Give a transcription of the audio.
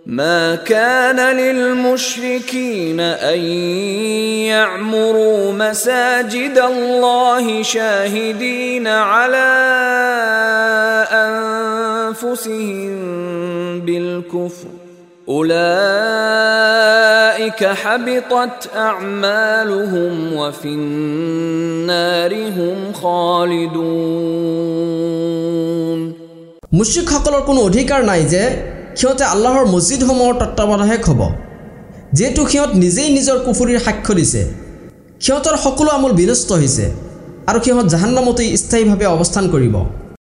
ما كان للمشركين أن يعمروا مساجد الله شاهدين على أنفسهم بالكفر أولئك حبطت أعمالهم وفي النار هم خالدون মুশরিক সকলৰ কোনো অধিকাৰ নাই যে সিহঁতে আল্লাহৰ মছজিদসমূহৰ তত্ত্বাৱধায়ক হ'ব যেহেতু সিহঁত নিজেই নিজৰ কুফুৰিৰ সাক্ষ্য দিছে সিহঁতৰ সকলো আমল বিনষ্ট হৈছে আৰু সিহঁত জাহান্নামতেই স্থায়ীভাৱে অৱস্থান কৰিব